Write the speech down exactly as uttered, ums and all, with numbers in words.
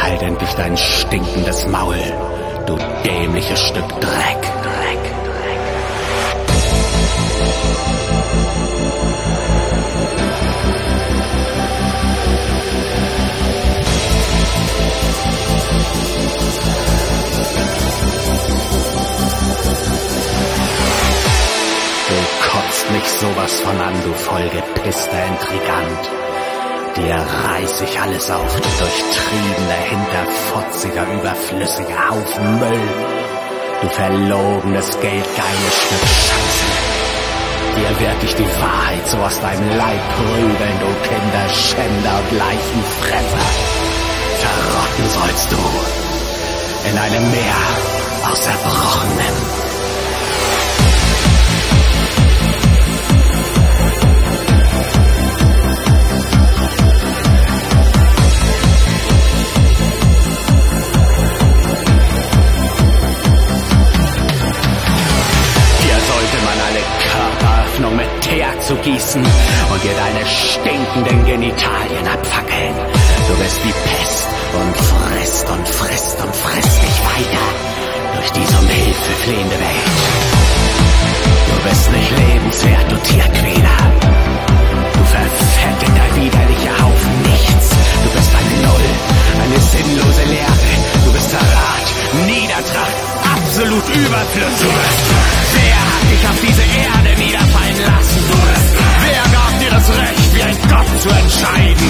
Halt endlich dein stinkendes Maul, du dämliches Stück Dreck. Dreck, Dreck. Du kotzt mich sowas von an, du vollgepisster Intrigant. Dir reiß ich alles auf, du durchtriebener, hinterfotziger, überflüssiger Haufen Müll. Du verlogenes, geldgeiles Stück Scheiße. Dir werd ich die Wahrheit so aus deinem Leib prügeln, du Kinderschänder und Leichenfresser. Verrotten sollst du in einem Meer aus Erbrochenem. Mit Teer zu gießen und dir deine stinkenden Genitalien abfackeln. Du bist wie Pest und frisst und frisst und frisst dich weiter durch diese um Hilfe flehende Welt. Du bist nicht lebenswert, du Tierquäler. Du verfetteter, widerlicher Haufen Nichts. Du bist eine Null, eine sinnlose Leere. Du bist Verrat, Niedertracht, absolut überflüssig. Wer hat dich auf diese Erde niederfallen lassen? Wer gab dir das Recht, wie ein Gott zu entscheiden?